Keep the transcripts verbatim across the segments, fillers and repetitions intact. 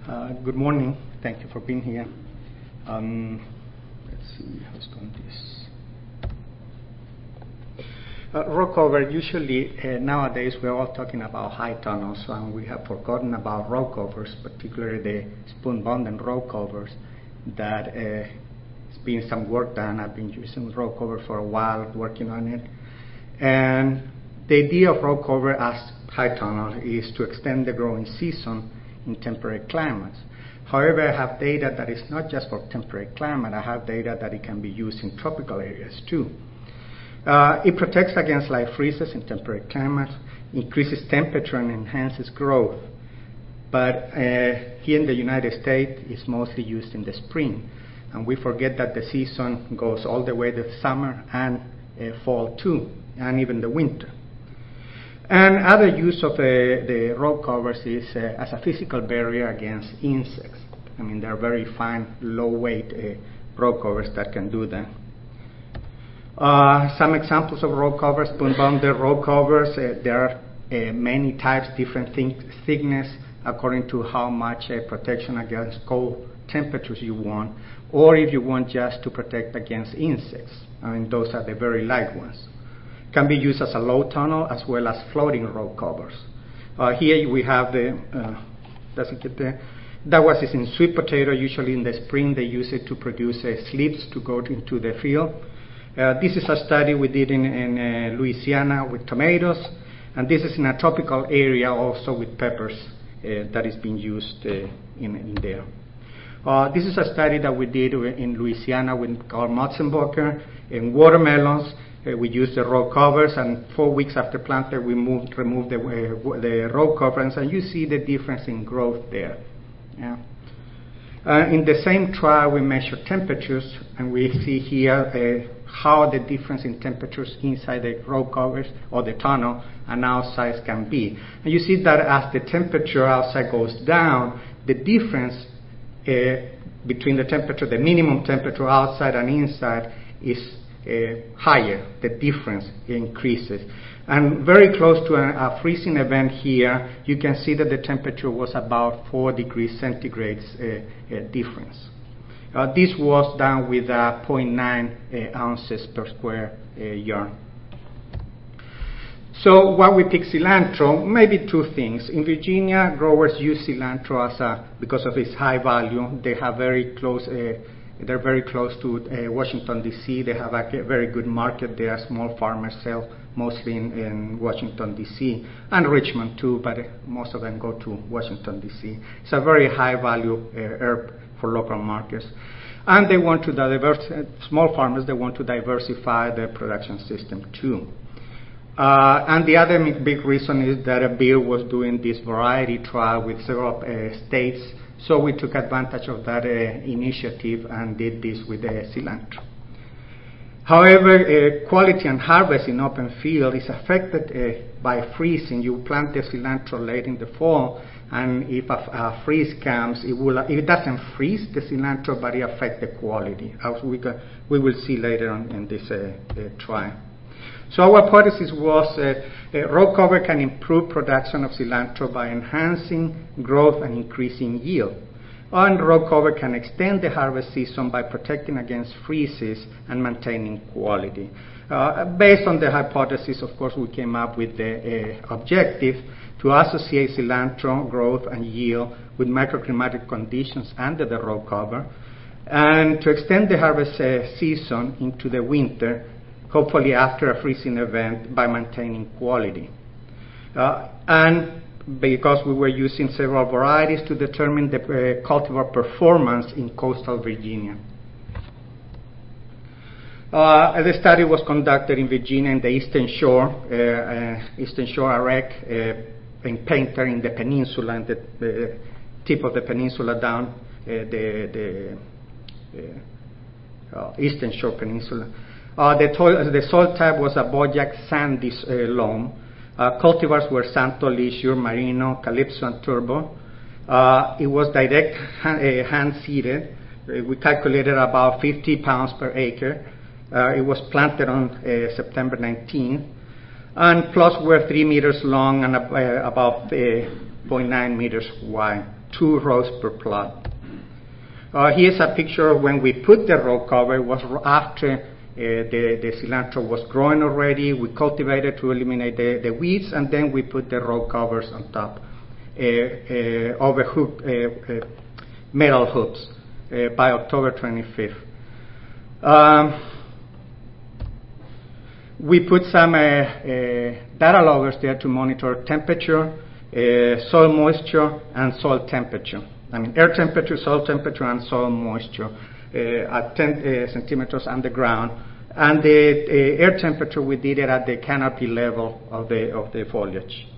Uh, good morning. Thank you for being here. Um, let's see how's going this. Uh, rock cover, usually uh, nowadays we're all talking about high tunnels, and we have forgotten about rock covers, particularly the spoon-bonded rock covers that uh, it's been some work done. I've been using rock cover for a while, working on it. And the idea of rock cover as high tunnel is to extend the growing season in temperate climates. However, I have data that is not just for temperate climate. I have data that it can be used in tropical areas too. Uh, it protects against light freezes in temperate climates, increases temperature and enhances growth. But uh, here in the United States, it's mostly used in the spring. And we forget that the season goes all the way to summer and uh, fall too, and even the winter. And other use of uh, the rock covers is uh, as a physical barrier against insects. I mean, they're very fine, low-weight uh, rock covers that can do that. Uh, some examples of rock covers, spoon-bonded rock covers. Uh, there are uh, many types, different th- thickness, according to how much uh, protection against cold temperatures you want, or if you want just to protect against insects. I mean, those are the very light ones. Can be used as a low tunnel as well as floating rock covers. Uh, here we have the, uh, doesn't get there. That was in sweet potato. Usually in the spring they use it to produce uh, slips to go into the field. Uh, this is a study we did in, in uh, Louisiana with tomatoes, and this is in a tropical area also with peppers uh, that is being used uh, in, in there. Uh, this is a study that we did in Louisiana with Carl Motzenbocker in watermelons. Uh, we used the rock covers, and four weeks after planted, we moved, removed the, uh, the rock covers, and you see the difference in growth there. Yeah. Uh, in the same trial, we measured temperatures, and we see here uh, how the difference in temperatures inside the rock covers or the tunnel and outside can be. And you see that as the temperature outside goes down, the difference uh, between the temperature, the minimum temperature outside and inside, is Uh, higher. The difference increases. And very close to a, a freezing event here, you can see that the temperature was about four degrees centigrade uh, uh, difference. Uh, this was done with uh, zero point nine uh, ounces per square uh, yard. So why we pick cilantro? Maybe two things. In Virginia, growers use cilantro as a, because of its high value. They have very close uh, They're very close to uh, Washington, D C. They have a very good market there. Small farmers sell mostly in, in Washington, D C, and Richmond too, but uh, most of them go to Washington, D C. It's a very high-value uh, herb for local markets. And they want to diversify, small farmers, they want to diversify their production system too. Uh, and the other big reason is that a Bill was doing this variety trial with several uh, states. So we took advantage of that uh, initiative and did this with uh, cilantro. However, uh, quality and harvest in open field is affected uh, by freezing. You plant the cilantro late in the fall, and if a, a freeze comes, it will. It doesn't freeze the cilantro, but it affects the quality, as we got, we will see later on in this uh, uh, trial. So our hypothesis was uh, uh, rock cover can improve production of cilantro by enhancing growth and increasing yield. And rock cover can extend the harvest season by protecting against freezes and maintaining quality. Uh, based on the hypothesis, of course, we came up with the uh, objective to associate cilantro growth and yield with microclimatic conditions under the rock cover, and to extend the harvest uh, season into the winter, hopefully after a freezing event, by maintaining quality. Uh, and because we were using several varieties to determine the uh, cultivar performance in coastal Virginia. Uh, the study was conducted in Virginia in the Eastern Shore, uh, uh, Eastern Shore A R E C, uh, in Painter, in the peninsula, in the uh, tip of the peninsula down uh, the, the uh, uh, Eastern Shore Peninsula. Uh, the, to- the soil type was a Boyac sandy uh, loam. Uh, cultivars were Santo, Leisure, Marino, Calypso, and Turbo. Uh, it was direct hand, uh, hand-seeded. Uh, we calculated about fifty pounds per acre. Uh, it was planted on uh, September nineteenth. And plots were three meters long and uh, about uh, point nine meters wide, two rows per plot. Uh, here's a picture of when we put the row cover. It was after uh, the, the cilantro was growing already. We cultivated to eliminate the, the weeds, and then we put the row covers on top, uh, uh, over hook, uh, uh, metal hoops uh, by October twenty-fifth. Um, we put some uh, uh, data loggers there to monitor temperature, uh, soil moisture, and soil temperature. I mean, air temperature, soil temperature, and soil moisture uh, at ten uh, centimeters underground. And the uh, air temperature, we did it at the canopy level of the of the foliage.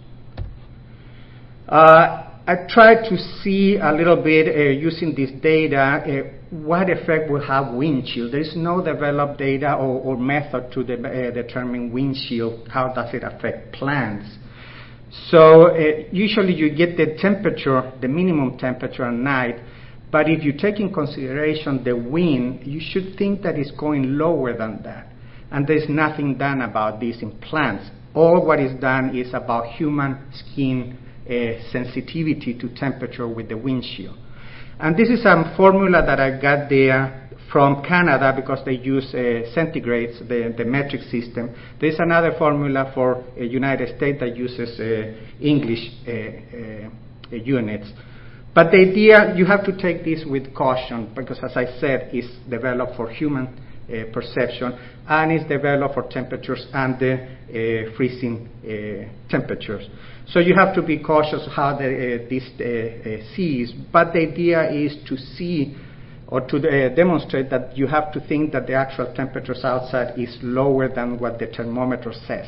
Uh, I tried to see a little bit uh, using this data uh, what effect will have wind chill. There is no developed data or, or method to de- uh, determine wind chill. How does it affect plants? So uh, usually you get the temperature, the minimum temperature at night, but if you take in consideration the wind, you should think that it's going lower than that. And there's nothing done about this in plants. All what is done is about human skin uh, sensitivity to temperature with the wind chill. And this is a formula that I got there from Canada because they use uh, centigrades, the, the metric system. There's another formula for the uh, United States that uses uh, English uh, uh, units. But the idea, you have to take this with caution because, as I said, it's developed for human uh, perception and it's developed for temperatures and the uh, freezing uh, temperatures. So you have to be cautious how the, uh, this uh, uh, sees. But the idea is to see or to uh, demonstrate that you have to think that the actual temperatures outside is lower than what the thermometer says.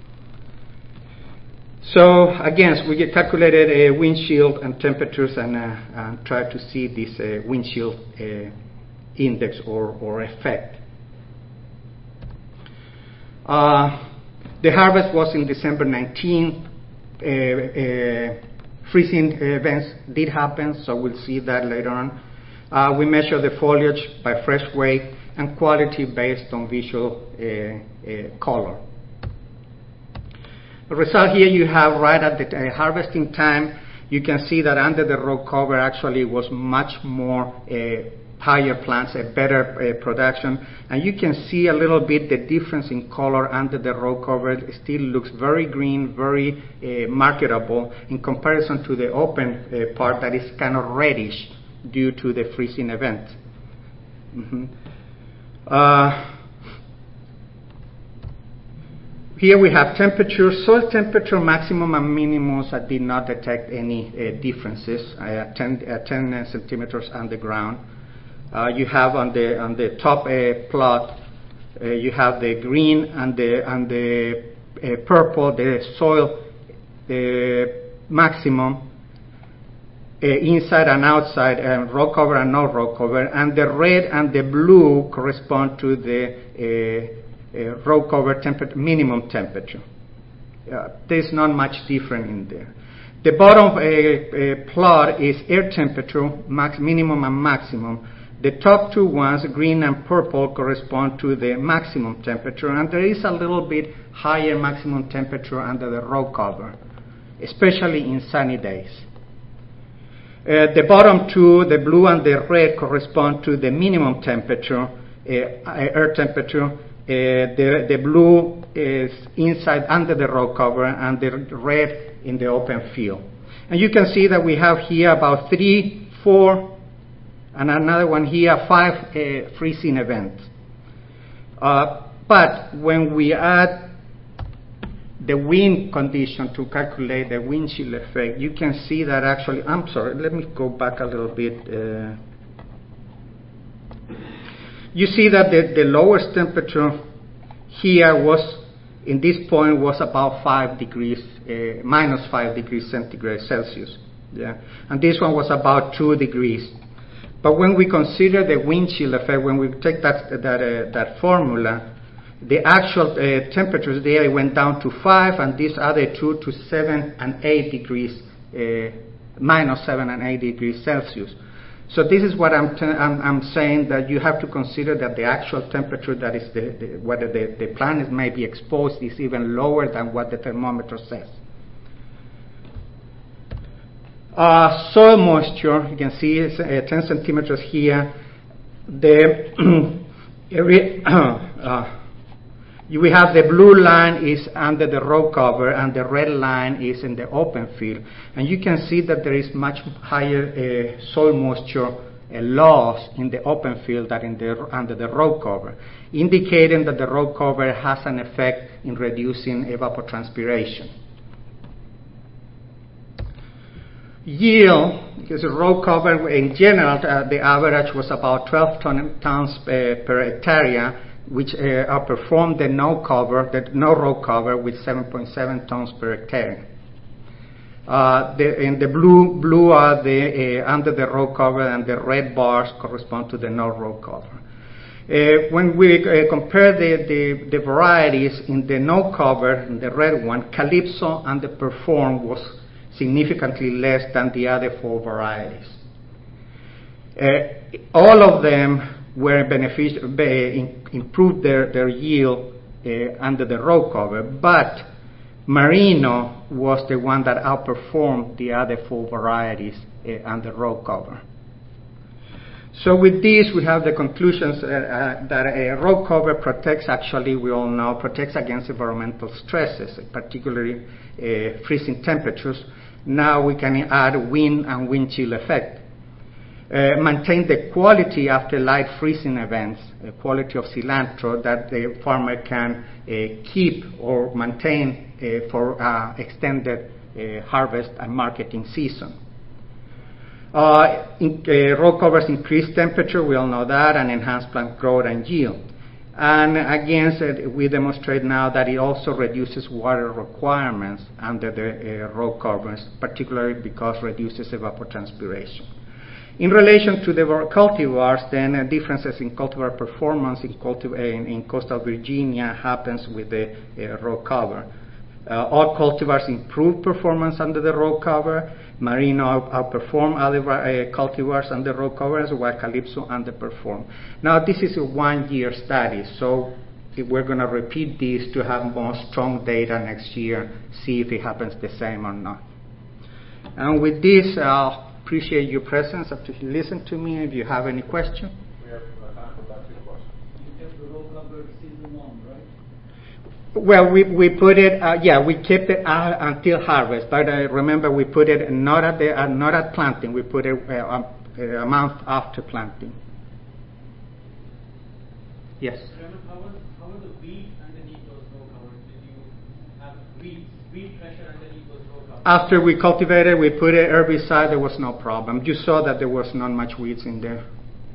So again, we get calculated uh, wind chill and temperatures and, uh, and try to see this uh, wind chill uh, index or, or effect. Uh, the harvest was in December nineteenth. Uh, uh, freezing events did happen, so we'll see that later on. Uh, we measure the foliage by fresh weight and quality based on visual uh, uh, color. The result here you have right at the uh, harvesting time. You can see that under the row cover actually was much more uh, higher plants, a better uh, production. And you can see a little bit the difference in color under the row cover. It still looks very green, very uh, marketable in comparison to the open uh, part that is kind of reddish due to the freezing event. Mm-hmm. Uh, here we have temperature, soil temperature maximum and minimums. I did not detect any uh, differences uh, ten, uh, ten centimeters underground. Uh, you have on the on the top uh, plot, uh, you have the green and the and the uh, purple, the soil the maximum. Uh, inside and outside, uh, row cover and no row cover, and the red and the blue correspond to the uh, uh, row cover temper- minimum temperature. Uh, there's not much different in there. The bottom uh, uh, plot is air temperature, max- minimum and maximum. The top two ones, green and purple, correspond to the maximum temperature, and there is a little bit higher maximum temperature under the row cover, especially in sunny days. Uh, the bottom two, the blue and the red, correspond to the minimum temperature, uh, air temperature. Uh, the, the blue is inside under the row cover and the red in the open field. And you can see that we have here about three, four, and another one here, five uh, freezing events. Uh, but when we add the wind condition to calculate the wind chill effect, you can see that actually, I'm sorry, let me go back a little bit. Uh, you see that the, the lowest temperature here was, in this point, was about five degrees, uh, minus five degrees centigrade Celsius. Yeah, and this one was about two degrees. But when we consider the wind chill effect, when we take that that uh, that formula, the actual uh, temperatures there went down to five, and these other two to seven and eight degrees, uh, minus seven and eight degrees Celsius. So this is what I'm, t- I'm, I'm saying, that you have to consider that the actual temperature that is the, the whether the, the planet may be exposed is even lower than what the thermometer says. Uh, soil moisture, you can see it's uh, ten centimeters here. The area, uh, we have the blue line is under the row cover and the red line is in the open field. And you can see that there is much higher uh, soil moisture uh, loss in the open field than in the, under the row cover, indicating that the row cover has an effect in reducing evapotranspiration. Yield, because the row cover in general, uh, the average was about twelve ton, tons uh, per hectare, which uh, outperformed the no cover, the no row cover, with seven point seven tons per hectare. Uh, the, in the blue, blue are the uh, under the row cover, and the red bars correspond to the no row cover. Uh, when we uh, compare the, the, the varieties in the no cover, in the red one, Calypso underperformed was significantly less than the other four varieties. Uh, all of them were beneficial, be, improved their, their yield uh, under the row cover, but Merino was the one that outperformed the other four varieties uh, under row cover. So with this, we have the conclusions uh, uh, that a row cover protects, actually, we all know, protects against environmental stresses, particularly uh, freezing temperatures. Now we can add wind and wind chill effect. Uh, maintain the quality after light freezing events, the quality of cilantro that the farmer can uh, keep or maintain uh, for uh, extended uh, harvest and marketing season. Uh, in, uh, row covers increase temperature, we all know that, and enhance plant growth and yield. And again, so we demonstrate now that it also reduces water requirements under the uh, row covers, particularly because it reduces evapotranspiration. In relation to the cultivars, then uh, differences in cultivar performance in, cultiv in, in coastal Virginia happens with the uh, row cover. Uh, all cultivars improve performance under the row cover. Merino outperform other uh, cultivars under row covers, while Calypso underperform. Now, this is a one-year study, so if we're going to repeat this to have more strong data next year, see if it happens the same or not. And with this, I'll appreciate your presence after you listen to me. If you have any questions. We have time for about two questions. You kept the row cover season long, right? Well, we, we put it, uh, yeah, we kept it out until harvest, but uh, remember we put it not at, the, uh, not at planting, we put it uh, a month after planting. Yes? How was, how was the weed underneath those row covers? Did you have weeds, weed pressure underneath those row covers? After we cultivated, we put it herbicide, there was no problem. You saw that there was not much weeds in there.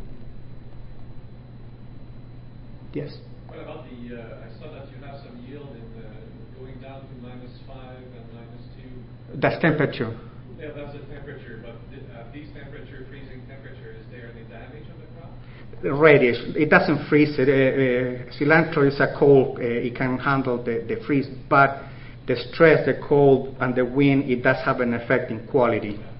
Yes? What about the, uh, I saw that you have some yield in the, going down to minus five and minus two. That's temperature. Yeah, that's the temperature, but the, uh, these temperature, freezing temperature, is there any damage on the crop? The radius, it doesn't freeze it. Uh, uh, cilantro is a cold, uh, it can handle the, the freeze, but the stress, the cold, and the wind, it does have an effect in quality.